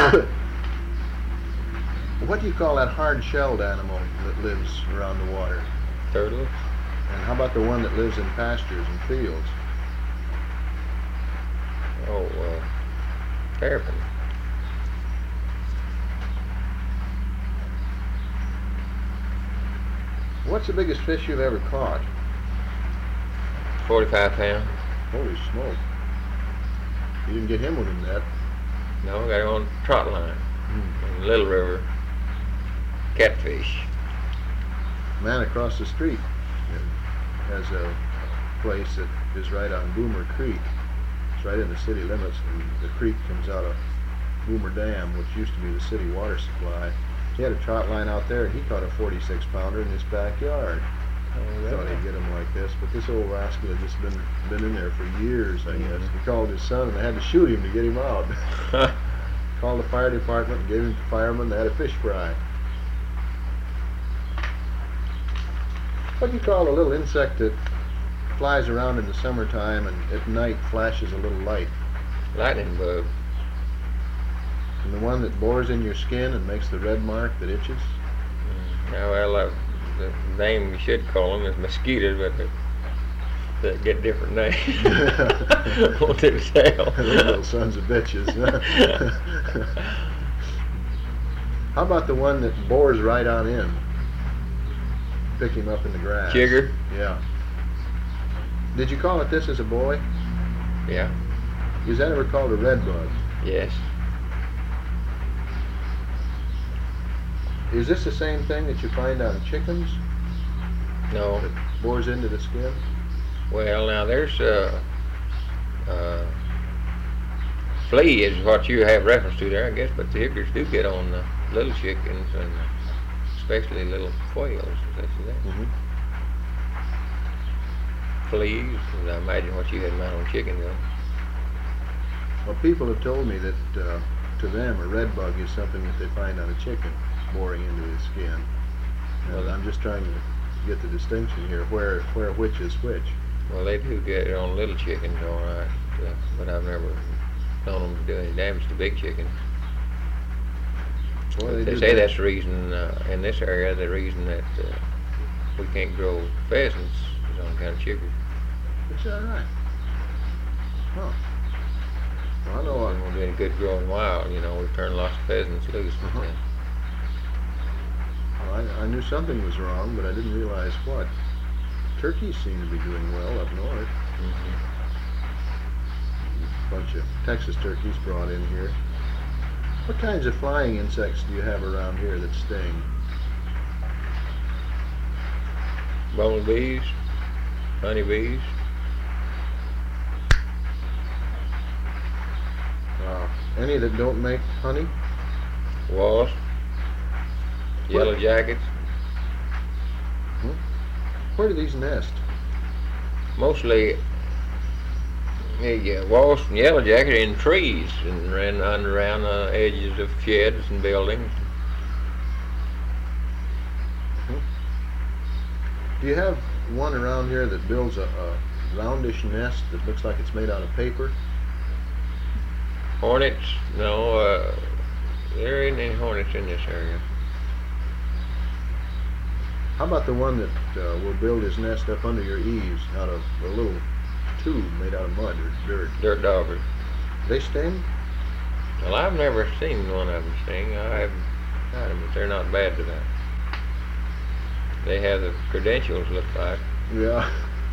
What do you call that hard-shelled animal that lives around the water? Turtle. And how about the one that lives in pastures and fields? Oh, terrapin. What's the biggest fish you've ever caught? 45 pound. Holy smoke. You didn't get him with a net. No, I got him on trot line in Little River. Catfish. Man across the street has a place that is right on Boomer Creek. It's right in the city limits, and the creek comes out of Boomer Dam, which used to be the city water supply. He had a trot line out there, and he caught a 46-pounder in his backyard. Oh, Thought he'd get him like this, but this old rascal had just been in there for years, I guess. He called his son, and they had to shoot him to get him out. Called the fire department and gave him to firemen. They had a fish fry. What do you call a little insect that flies around in the summertime and at night flashes a little light? Lightning bug. And the one that bores in your skin and makes the red mark that itches? Yeah, well, the name you should call them is mosquitoes, but they get different names. Won't do tell. Little sons of bitches. How about the one that bores right on in? Pick him up in the grass. Chigger? Yeah. Did you call it this as a boy? Yeah. Is that ever called a red bug? Yes. Is this the same thing that you find on chickens? No. That bores into the skin? Well, now there's flea is what you have reference to there, I guess, but the hickers do get on the little chickens and especially little quails. Mm-hmm. Fleas, and I imagine what you had in mind on chicken though. Well, people have told me that to them a red bug is something that they find on a chicken boring into the skin. And I'm just trying to get the distinction here, where which is which. Well, they do get it on little chickens, all right, but I've never known them to do any damage to big chickens. Well, they say that's the reason in this area, the reason that we can't grow pheasants is on account of chickens. Is that right? Huh. Well, I know We won't do any good growing wild, you know. We've turned lots of pheasants loose. Well, I knew something was wrong, but I didn't realize what. Turkeys seem to be doing well up north. A bunch of Texas turkeys brought in here. What kinds of flying insects do you have around here that sting? Bumblebees, honeybees. Any that don't make honey? Wasps, yellow jackets. Where do these nest? Mostly wasps and yellow jackets in trees and around the edges of sheds and buildings. Do you have one around here that builds a roundish nest that looks like it's made out of paper? Hornets? No, there isn't any hornets in this area. How about the one that will build his nest up under your eaves out of a little tube made out of mud or dirt? Dirt daubers. They sting? Well, I've never seen one of them sting. I haven't had them, but they're not bad to that. They have the credentials, look like. Yeah.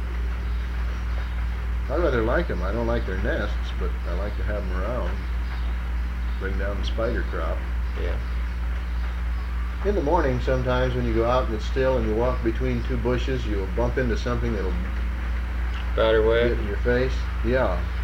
I rather like them. I don't like their nests, but I like to have them around. Bring down the spider crop. Yeah. In the morning, sometimes when you go out and it's still and you walk between two bushes, you'll bump into something that'll Spider get web. in your face. Yeah.